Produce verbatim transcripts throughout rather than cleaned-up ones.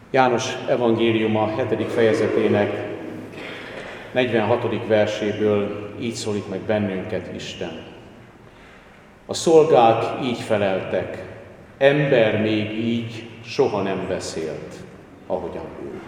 János evangéliuma hetedik fejezetének negyvenhatodik verséből így szólít meg bennünket Isten. A szolgák így feleltek, ember még így soha nem beszélt, ahogyan ő.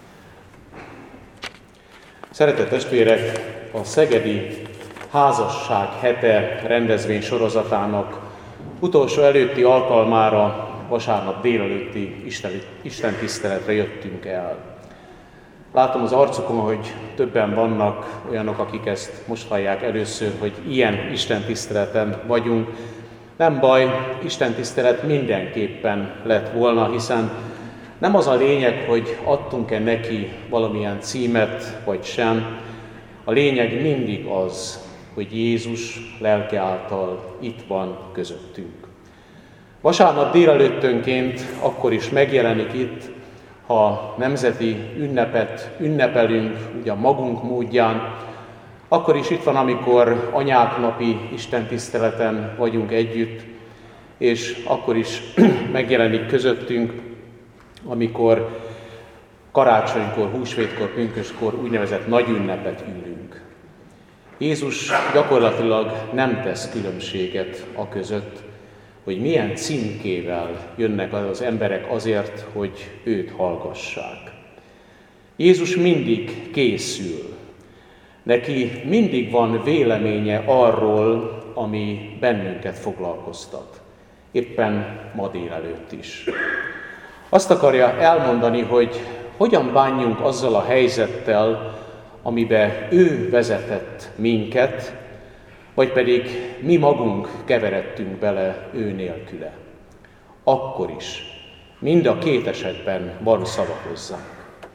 Szeretett testvérek, a szegedi házasság hete rendezvény sorozatának utolsó előtti alkalmára vasárnap délelőtti Isten tiszteletre jöttünk el. Látom az arcukon, hogy többen vannak olyanok, akik ezt most hallják először, hogy ilyen Isten tiszteleten vagyunk. Nem baj, Isten tisztelet mindenképpen lett volna, hiszen nem az a lényeg, hogy adtunk-e neki valamilyen címet, vagy sem. A lényeg mindig az, hogy Jézus lelke által itt van közöttünk. Vasárnap délelőttönként akkor is megjelenik itt, ha nemzeti ünnepet ünnepelünk, ugye a magunk módján, akkor is itt van, amikor anyák napi istentiszteleten vagyunk együtt, és akkor is megjelenik közöttünk, amikor karácsonykor, húsvétkor, pünköstkor úgynevezett nagy ünnepet ünnünk. Jézus gyakorlatilag nem tesz különbséget a között, hogy milyen címkével jönnek az emberek azért, hogy őt hallgassák. Jézus mindig készül. Neki mindig van véleménye arról, ami bennünket foglalkoztat. Éppen ma délelőtt is. Azt akarja elmondani, hogy hogyan bánjunk azzal a helyzettel, amibe ő vezetett minket, vagy pedig mi magunk keveredtünk bele ő nélküle. Akkor is, mind a két esetben van szava hozzánk.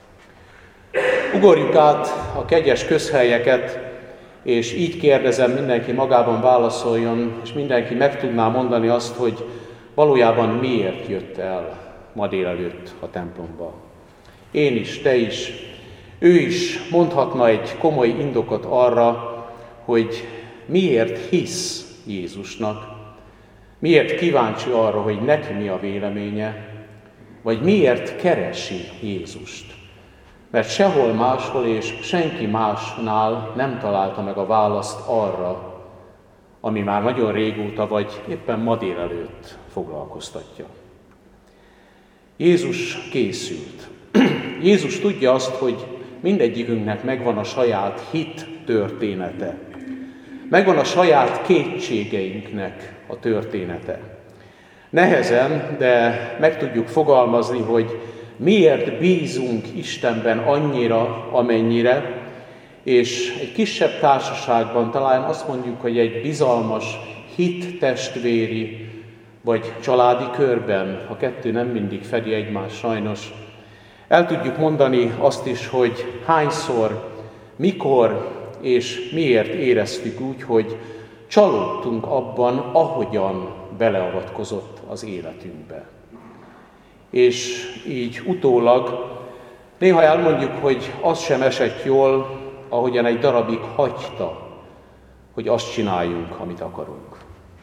Ugorjuk át a kegyes közhelyeket, és így kérdezem, mindenki magában válaszoljon, és mindenki meg tudná mondani azt, hogy valójában miért jött el ma délelőtt a templomba. Én is, te is, ő is mondhatna egy komoly indokot arra, hogy miért hisz Jézusnak, miért kíváncsi arra, hogy neki mi a véleménye, vagy miért keresi Jézust. Mert sehol máshol és senki másnál nem találta meg a választ arra, ami már nagyon régóta, vagy éppen ma délelőtt foglalkoztatja. Jézus készült. Jézus tudja azt, hogy mindegyikünknek megvan a saját hit története. Megvan a saját kétségeinknek a története. Nehezen, de meg tudjuk fogalmazni, hogy miért bízunk Istenben annyira, amennyire, és egy kisebb társaságban talán azt mondjuk, hogy egy bizalmas hittestvéri vagy családi körben, a kettő nem mindig fedi egymást sajnos, el tudjuk mondani azt is, hogy hányszor, mikor és miért éreztük úgy, hogy csalódtunk abban, ahogyan beleavatkozott az életünkbe. És így utólag néha elmondjuk, hogy az sem esett jól, ahogyan egy darabig hagyta, hogy azt csináljunk, amit akarunk.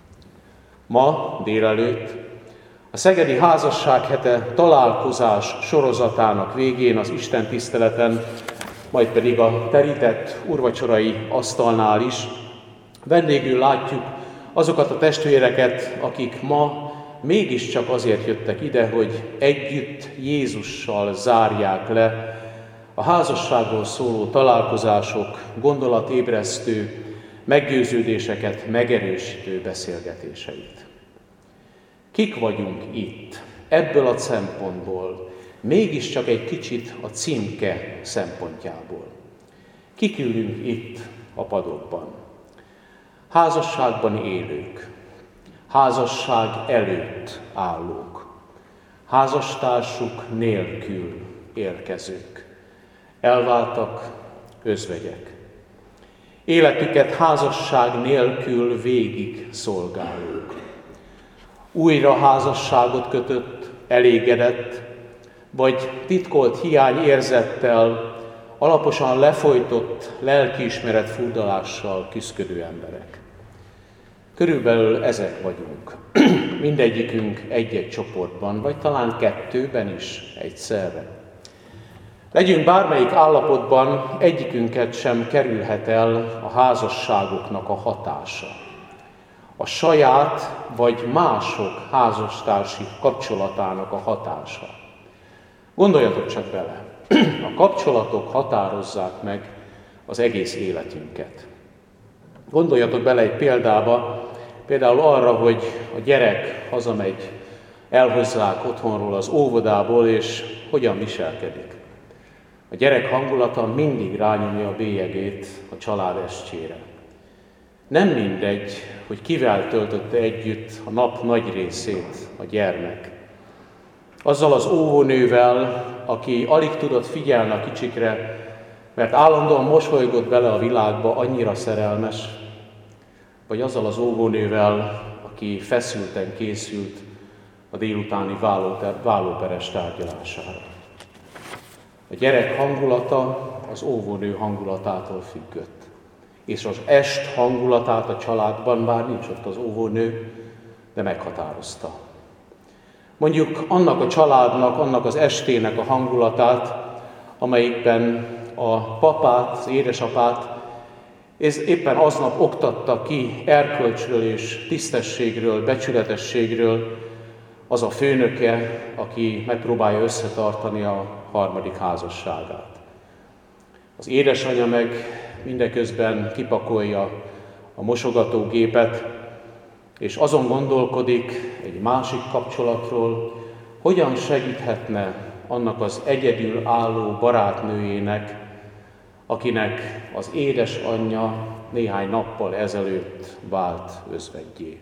Ma délelőtt a szegedi házasság hete találkozás sorozatának végén az Isten tiszteleten, majd pedig a terített úrvacsorai asztalnál is vendégül látjuk azokat a testvéreket, akik ma mégiscsak azért jöttek ide, hogy együtt Jézussal zárják le a házasságról szóló találkozások gondolatébresztő, meggyőződéseket megerősítő beszélgetéseit. Kik vagyunk itt ebből a szempontból, mégiscsak egy kicsit a címke szempontjából? Kik ülünk itt a padokban? Házasságban élők, házasság előtt állók, házastársuk nélkül érkezők, elváltak, özvegyek, életüket házasság nélkül végig szolgálók, újra házasságot kötött, elégedett, vagy titkolt hiányérzettel, alaposan lefolytott lelkiismeret furdalással küszködő emberek. Körülbelül ezek vagyunk. Mindegyikünk egy-egy csoportban, vagy talán kettőben is egyszerre. Legyünk bármelyik állapotban, egyikünket sem kerülhet el a házasságoknak a hatása. A saját vagy mások házastársi kapcsolatának a hatása. Gondoljatok csak bele, a kapcsolatok határozzák meg az egész életünket. Gondoljatok bele egy példába, például arra, hogy a gyerek hazamegy, elhozzák otthonról az óvodából, és hogyan viselkedik. A gyerek hangulata mindig rányomja a bélyegét a család estjére. Nem mindegy, hogy kivel töltötte együtt a nap nagy részét a gyermek. Azzal az óvónővel, aki alig tudott figyelni a kicsikre, mert állandóan mosolygott bele a világba, annyira szerelmes, vagy azzal az óvónővel, aki feszülten készült a délutáni vállóperes tárgyalására. A gyerek hangulata az óvónő hangulatától függött. És az est hangulatát a családban, bár nincs ott az óvónő, de meghatározta. Mondjuk annak a családnak, annak az estének a hangulatát, amelyikben a papát, az édesapát és éppen aznap oktatta ki erkölcsről és tisztességről, becsületességről az a főnöke, aki megpróbálja összetartani a harmadik házasságát. Az édesanyja meg mindeközben kipakolja a mosogatógépet, és azon gondolkodik egy másik kapcsolatról, hogyan segíthetne annak az egyedül álló barátnőjének, akinek az édesanyja néhány nappal ezelőtt vált özvegyé.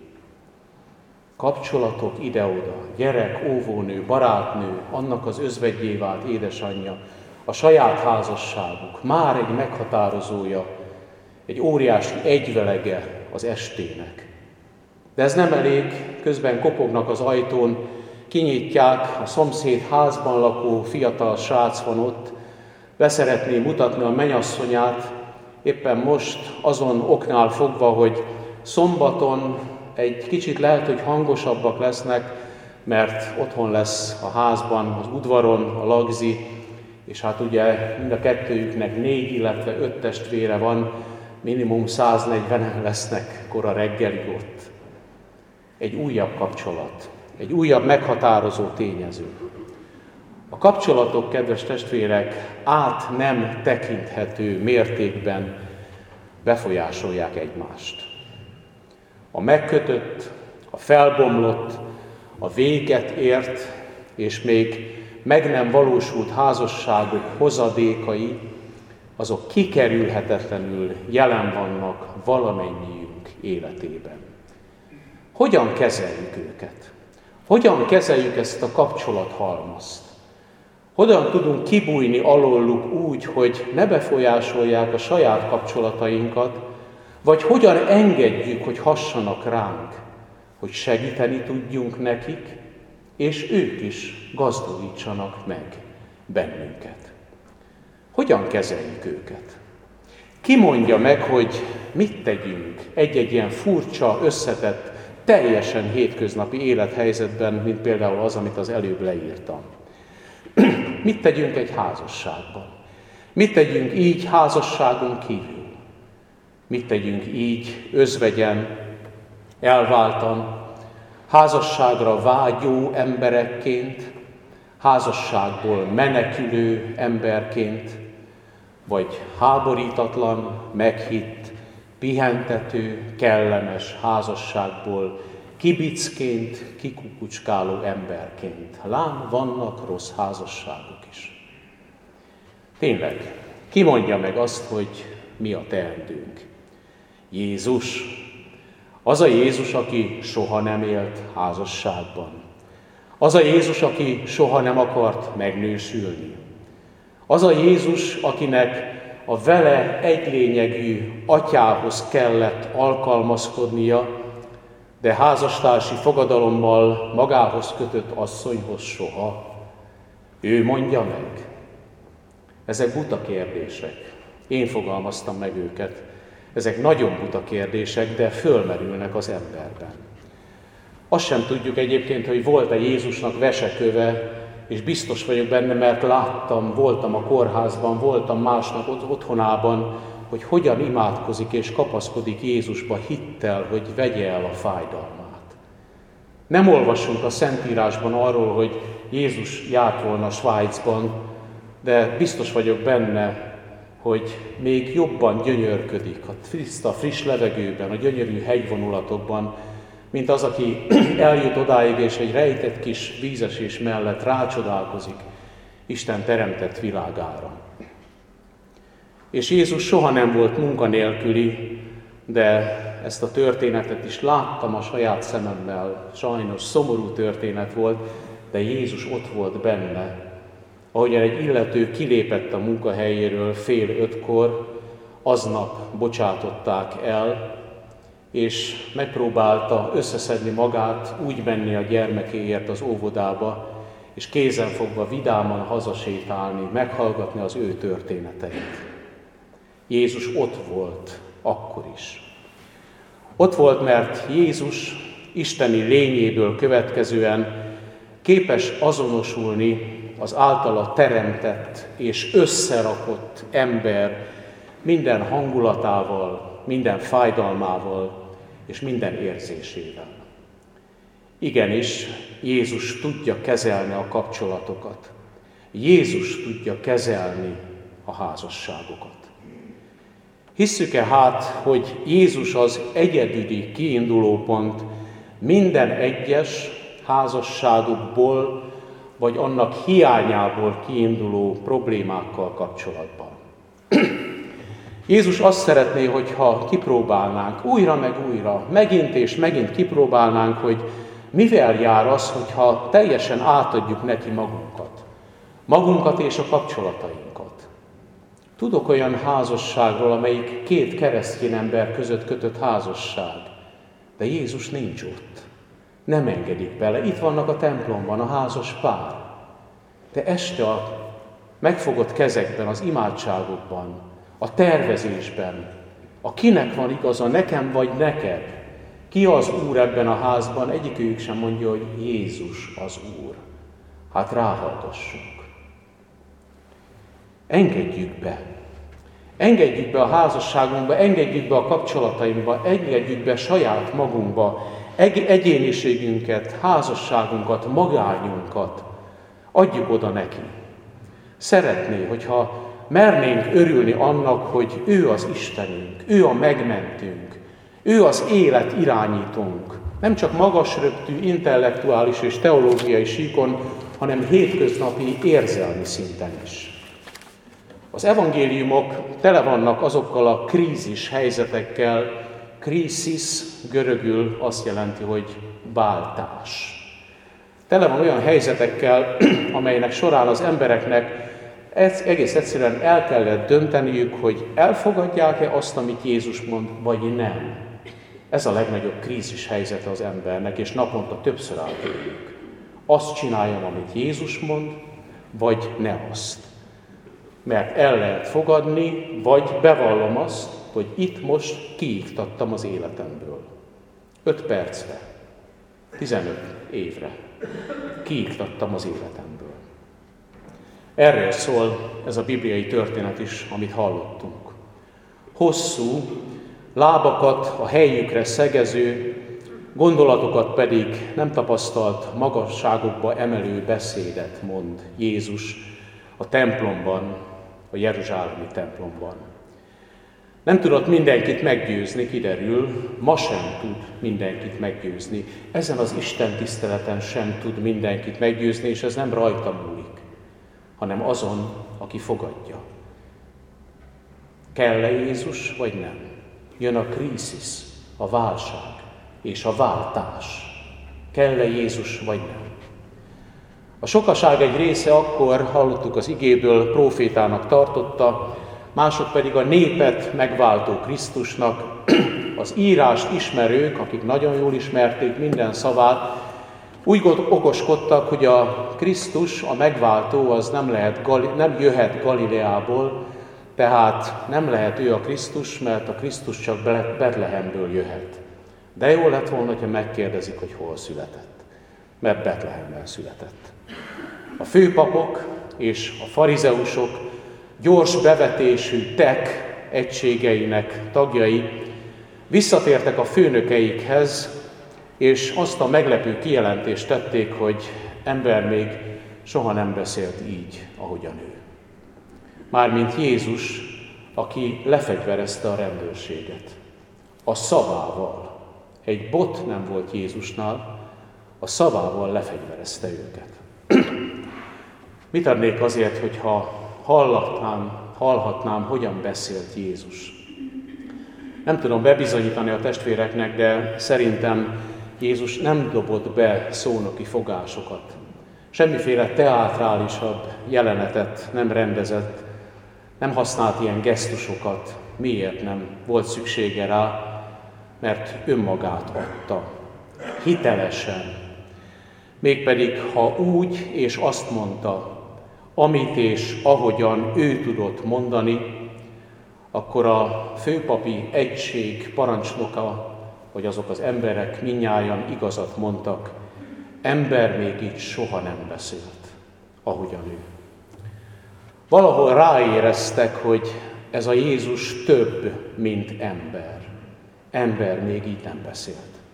Kapcsolatok ide-oda, gyerek, óvónő, barátnő, annak az özvegyé vált édesanyja, a saját házasságuk már egy meghatározója, egy óriási egyvelege az estének. De ez nem elég, közben kopognak az ajtón, kinyitják, a szomszéd házban lakó fiatal srác van ott, beszeretné mutatni a mennyasszonyát, éppen most azon oknál fogva, hogy szombaton egy kicsit lehet, hogy hangosabbak lesznek, mert otthon lesz a házban, az udvaron a lagzi, és hát ugye mind a kettőjüknek négy, illetve öt testvére van, minimum száznegyvenen lesznek kora reggelig ott. Egy újabb kapcsolat, egy újabb meghatározó tényező. A kapcsolatok, kedves testvérek, át nem tekinthető mértékben befolyásolják egymást. A megkötött, a felbomlott, a véget ért, és még meg nem valósult házasságok hozadékai, azok kikerülhetetlenül jelen vannak valamennyiünk életében. Hogyan kezeljük őket? Hogyan kezeljük ezt a kapcsolathalmazt? Hogyan tudunk kibújni alóluk úgy, hogy ne befolyásolják a saját kapcsolatainkat, vagy hogyan engedjük, hogy hassanak ránk, hogy segíteni tudjunk nekik, és ők is gazdagítsanak meg bennünket. Hogyan kezeljük őket? Ki mondja meg, hogy mit tegyünk egy-egy ilyen furcsa, összetett, teljesen hétköznapi élethelyzetben, mint például az, amit az előbb leírtam. Mit tegyünk egy házasságban? Mit tegyünk így házasságon kívül? Mit tegyünk így özvegyen, elváltan, házasságra vágyó emberekként, házasságból menekülő emberként, vagy háborítatlan, meghitt, pihentető, kellemes házasságból kibicként, kikukucskáló emberként. Lám, vannak rossz házasságok is. Tényleg, ki mondja meg azt, hogy mi a teendőnk? Jézus. Az a Jézus, aki soha nem élt házasságban. Az a Jézus, aki soha nem akart megnősülni. Az a Jézus, akinek a vele egylényegű atyához kellett alkalmazkodnia, de házastársi fogadalommal magához kötött asszonyhoz soha. Ő mondja meg. Ezek buta kérdések. Én fogalmaztam meg őket. Ezek nagyon buta kérdések, de fölmerülnek az emberben. Azt sem tudjuk egyébként, hogy volt-e Jézusnak veseköve, és biztos vagyok benne, mert láttam, voltam a kórházban, voltam másnak otthonában, hogy hogyan imádkozik és kapaszkodik Jézusba hittel, hogy vegye el a fájdalmát. Nem olvasunk a Szentírásban arról, hogy Jézus járt volna Svájcban, de biztos vagyok benne, hogy még jobban gyönyörködik a tiszta, friss levegőben, a gyönyörű hegyvonulatokban, mint az, aki eljut odáig, és egy rejtett kis vízesés mellett rácsodálkozik Isten teremtett világára. És Jézus soha nem volt munkanélküli, de ezt a történetet is láttam a saját szememmel. Sajnos szomorú történet volt, de Jézus ott volt benne. Ahogyan egy illető kilépett a munkahelyéről fél ötkor, aznap bocsátották el, és megpróbálta összeszedni magát, úgy menni a gyermekéért az óvodába, és kézenfogva vidáman hazasétálni, meghallgatni az ő történeteit. Jézus ott volt akkor is. Ott volt, mert Jézus isteni lényéből következően képes azonosulni az általa teremtett és összerakott ember minden hangulatával, minden fájdalmával és minden érzésével. Igenis, Jézus tudja kezelni a kapcsolatokat. Jézus tudja kezelni a házasságokat. Hisszük-e hát, hogy Jézus az egyedüli kiindulópont minden egyes házasságukból, vagy annak hiányából kiinduló problémákkal kapcsolatban? Jézus azt szeretné, hogyha kipróbálnánk újra meg újra, megint és megint kipróbálnánk, hogy mivel jár az, hogyha teljesen átadjuk neki magunkat. Magunkat és a kapcsolatainkat. Tudok olyan házasságról, amelyik két keresztény ember között kötött házasság, de Jézus nincs ott. Nem engedik bele. Itt vannak a templomban a házas pár. De este a megfogott kezekben, az imádságokban, a tervezésben, a kinek van igaza, nekem vagy neked, ki az Úr ebben a házban, egyikőjük sem mondja, hogy Jézus az Úr. Hát ráhallgassunk. Engedjük be. Engedjük be a házasságunkba, engedjük be a kapcsolatainkba, engedjük be saját magunkba, egyéniségünket, házasságunkat, magányunkat. Adjuk oda neki. Szeretné, hogyha mernénk örülni annak, hogy ő az Istenünk, ő a megmentőnk, ő az élet irányítónk. Nem csak magas röptű, intellektuális és teológiai síkon, hanem hétköznapi érzelmi szinten is. Az evangéliumok tele vannak azokkal a krízis helyzetekkel, krízis görögül azt jelenti, hogy váltás. Tele van olyan helyzetekkel, amelynek során az embereknek ez egész egyszerűen el kellett dönteniük, hogy elfogadják-e azt, amit Jézus mond, vagy nem. Ez a legnagyobb krízis helyzete az embernek, és naponta többször átérjük. Azt csináljam, amit Jézus mond, vagy ne azt. Mert el lehet fogadni, vagy bevallom azt, hogy itt most kiiktattam az életemből. Öt percre, tizenöt évre kiiktattam az életemből. Erről szól ez a bibliai történet is, amit hallottunk. Hosszú, lábakat a helyükre szegező, gondolatokat pedig nem tapasztalt magasságokba emelő beszédet mond Jézus a templomban, a jeruzsálemi templomban. Nem tudott mindenkit meggyőzni, kiderül, ma sem tud mindenkit meggyőzni. Ezen az Isten tiszteleten sem tud mindenkit meggyőzni, és ez nem rajta múlik, hanem azon, aki fogadja. Kell-e Jézus, vagy nem? Jön a krízis, a válság és a váltás. Kell-e Jézus, vagy nem? A sokaság egy része akkor, hallottuk az igéből, prófétának tartotta, mások pedig a népet megváltó Krisztusnak, az írást ismerők, akik nagyon jól ismerték minden szavát, úgy okoskodtak, hogy a Krisztus, a megváltó, az nem, lehet, nem jöhet Galileából, tehát nem lehet ő a Krisztus, mert a Krisztus csak Betlehemből jöhet. De jó lett volna, ha megkérdezik, hogy hol született, mert Betlehemben született. A főpapok és a farizeusok gyors bevetésű tek egységeinek tagjai visszatértek a főnökeikhez, és azt a meglepő kijelentést tették, hogy ember még soha nem beszélt így, ahogyan ő. Mármint Jézus, aki lefegyverezte a rendőrséget. A szavával. Egy bot nem volt Jézusnál, a szavával lefegyverezte őket. Mit adnék azért, hogyha hallatnám, hallhatnám, hogyan beszélt Jézus? Nem tudom bebizonyítani a testvéreknek, de szerintem Jézus nem dobott be szónoki fogásokat. Semmiféle teátrálisabb jelenetet nem rendezett, nem használt ilyen gesztusokat. Miért nem volt szüksége rá? Mert önmagát adta. Hitelesen. Mégpedig, ha úgy és azt mondta, amit és ahogyan ő tudott mondani, akkor a főpapi egység parancsnoka, vagy azok az emberek mindnyájan igazat mondtak, ember még így soha nem beszélt, ahogyan ő. Valahol ráéreztek, hogy ez a Jézus több, mint ember. Ember még így nem beszélt.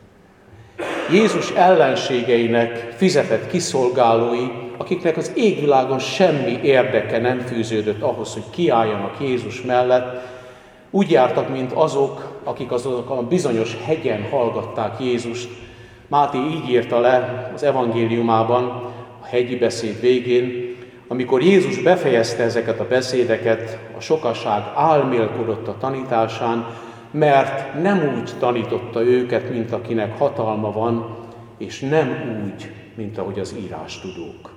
Jézus ellenségeinek fizetett kiszolgálói, akiknek az égvilágon semmi érdeke nem fűződött ahhoz, hogy kiálljanak Jézus mellett, úgy jártak, mint azok, akik azok a bizonyos hegyen hallgatták Jézust. Máté így írta le az evangéliumában, a hegyi beszéd végén, amikor Jézus befejezte ezeket a beszédeket, a sokaság álmélkodott a tanításán, mert nem úgy tanította őket, mint akinek hatalma van, és nem úgy, mint ahogy az írástudók.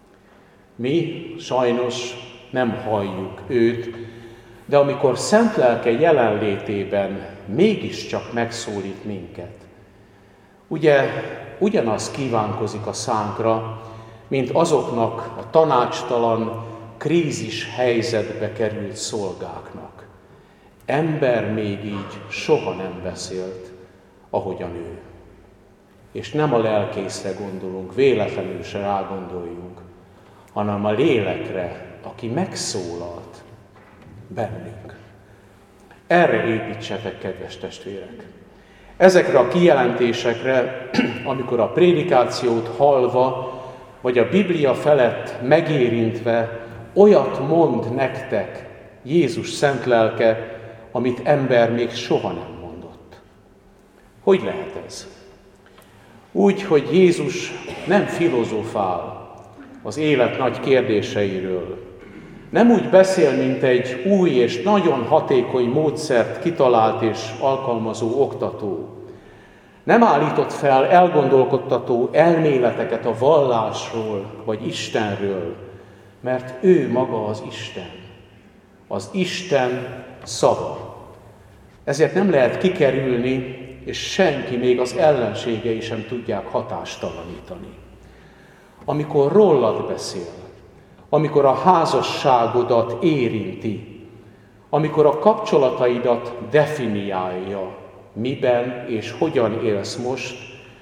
Mi sajnos nem halljuk őt, de amikor szent lelke jelenlétében mégiscsak megszólít minket, ugye ugyanaz kívánkozik a szánkra, mint azoknak a tanácstalan, krízis helyzetbe került szolgáknak. Ember még így soha nem beszélt, ahogyan ő. És nem a lelkészre gondolunk, véletlenül se rágondoljunk, hanem a lélekre, aki megszólalt bennünk. Erre építsetek, kedves testvérek! Ezekre a kijelentésekre, amikor a prédikációt hallva, vagy a Biblia felett megérintve olyat mond nektek Jézus szent lelke, amit ember még soha nem mondott. Hogy lehet ez? Úgy, hogy Jézus nem filozofál az élet nagy kérdéseiről. Nem úgy beszél, mint egy új és nagyon hatékony módszert kitalált és alkalmazó oktató. Nem állított fel elgondolkodtató elméleteket a vallásról vagy Istenről, mert ő maga az Isten. Az Isten szava. Ezért nem lehet kikerülni, és senki, még az ellenségei sem tudják hatástalanítani. Amikor rólad beszél, amikor a házasságodat érinti, amikor a kapcsolataidat definiálja, miben és hogyan élsz most,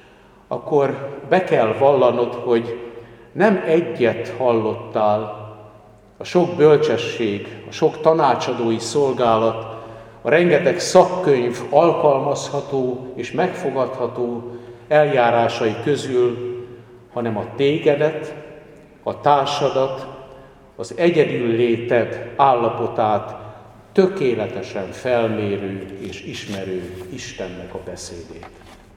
akkor be kell vallanod, hogy nem egyet hallottál, a sok bölcsesség, a sok tanácsadói szolgálat, a rengeteg szakkönyv alkalmazható és megfogadható eljárásai közül, hanem a tégedet, a társadat, az egyedül léted állapotát tökéletesen felmérő és ismerő Istennek a beszédét.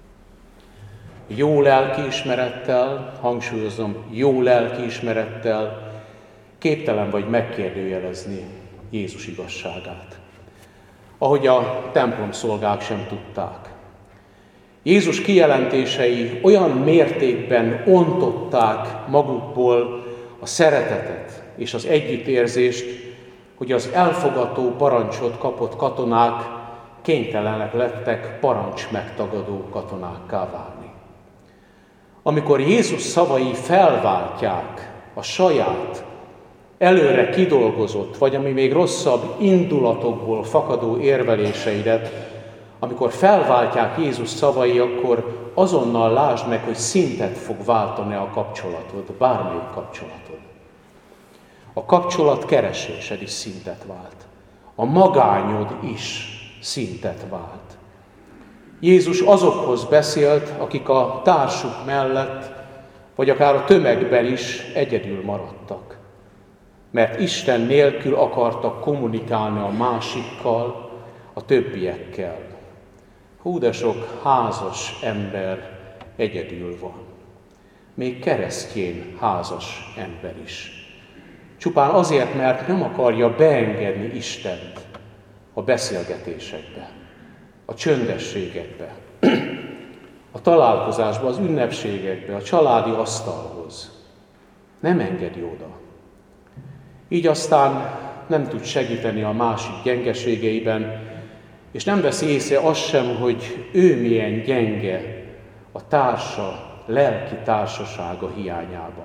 Jó lelkiismerettel, hangsúlyozom, jó lelkiismerettel képtelen vagy megkérdőjelezni Jézus igazságát, ahogy a templomszolgák sem tudták. Jézus kijelentései olyan mértékben ontották magukból a szeretetet és az együttérzést, hogy az elfogadó parancsot kapott katonák kénytelenek lettek parancs megtagadó katonákká válni. Amikor Jézus szavai felváltják a saját előre kidolgozott, vagy ami még rosszabb indulatokból fakadó érveléseidet, amikor felváltják Jézus szavai, akkor azonnal lásd meg, hogy szintet fog váltani a kapcsolatod, bármelyik kapcsolatod. A kapcsolat keresésed is szintet vált. A magányod is szintet vált. Jézus azokhoz beszélt, akik a társuk mellett, vagy akár a tömegben is egyedül maradtak. Mert Isten nélkül akartak kommunikálni a másikkal, a többiekkel. Hú, de sok házas ember egyedül van. Még keresztjén házas ember is. Csupán azért, mert nem akarja beengedni Istent a beszélgetésekbe, a csöndességekbe, a találkozásba, az ünnepségekbe, a családi asztalhoz. Nem engedi oda. Így aztán nem tud segíteni a másik gyengeségeiben, és nem veszi észre azt sem, hogy ő milyen gyenge a társa, lelki társasága hiányában.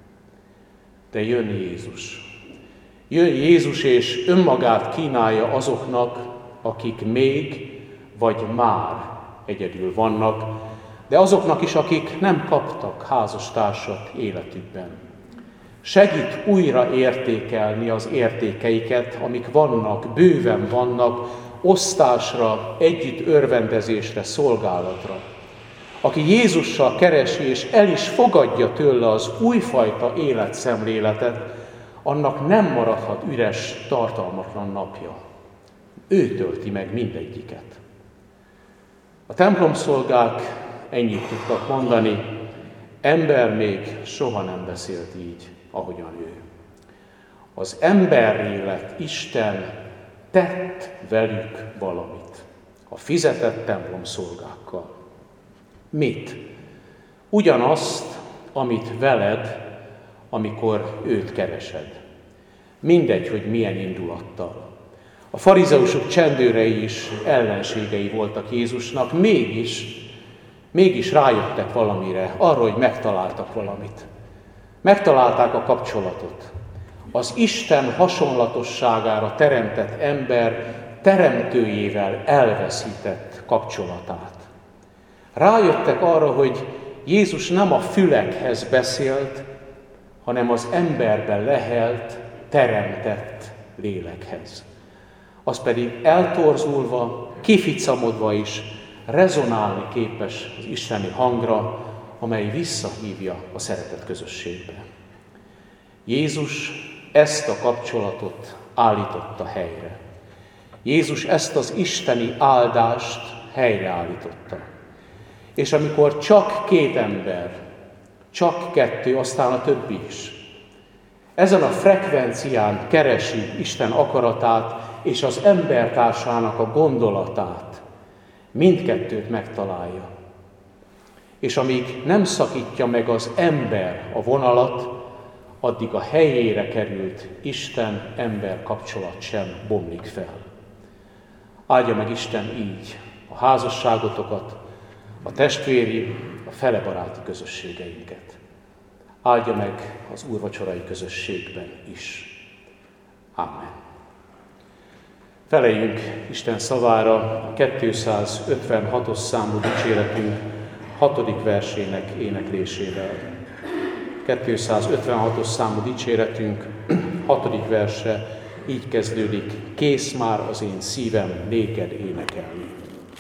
De jön Jézus. Jön Jézus, és önmagát kínálja azoknak, akik még vagy már egyedül vannak, de azoknak is, akik nem kaptak házastársat életükben. Segít újra értékelni az értékeiket, amik vannak, bőven vannak, osztásra, együtt örvendezésre, szolgálatra. Aki Jézussal keresi és el is fogadja tőle az újfajta életszemléletet, annak nem maradhat üres, tartalmatlan napja. Ő tölti meg mindegyiket. A templomszolgák ennyit tudtak mondani, ember még soha nem beszélt így, ahogyan ő. Az emberré lett Isten tett velük valamit, a fizetett templomszolgákkal. Mit? Ugyanazt, amit veled, amikor őt keresed. Mindegy, hogy milyen indulattal. A farizeusok csendőrei is ellenségei voltak Jézusnak, mégis, mégis rájöttek valamire, arra, hogy megtaláltak valamit. Megtalálták a kapcsolatot. Az Isten hasonlatosságára teremtett ember teremtőjével elveszített kapcsolatát. Rájöttek arra, hogy Jézus nem a fülekhez beszélt, hanem az emberben lehelt, teremtett lélekhez. Az pedig eltorzulva, kificamodva is rezonálni képes az isteni hangra, amely visszahívja a szeretet közösségbe. Jézus ezt a kapcsolatot állította helyre. Jézus ezt az isteni áldást helyreállította. És amikor csak két ember, csak kettő, aztán a többi is, ezen a frekvencián keresi Isten akaratát és az embertársának a gondolatát, mindkettőt megtalálja. És amíg nem szakítja meg az ember a vonalat, addig a helyére került Isten-ember kapcsolat sem bomlik fel. Áldja meg Isten így a házasságotokat, a testvéri, a felebaráti közösségeinket. Áldja meg az úrvacsorai közösségben is. Amen. Feleljünk Isten szavára a kétszázötvenhatos számú dicséretünk hatodik versének éneklésével. kétszázötvenhatos számú dicséretünk hatodik verse így kezdődik: kész már az én szívem néked énekelni.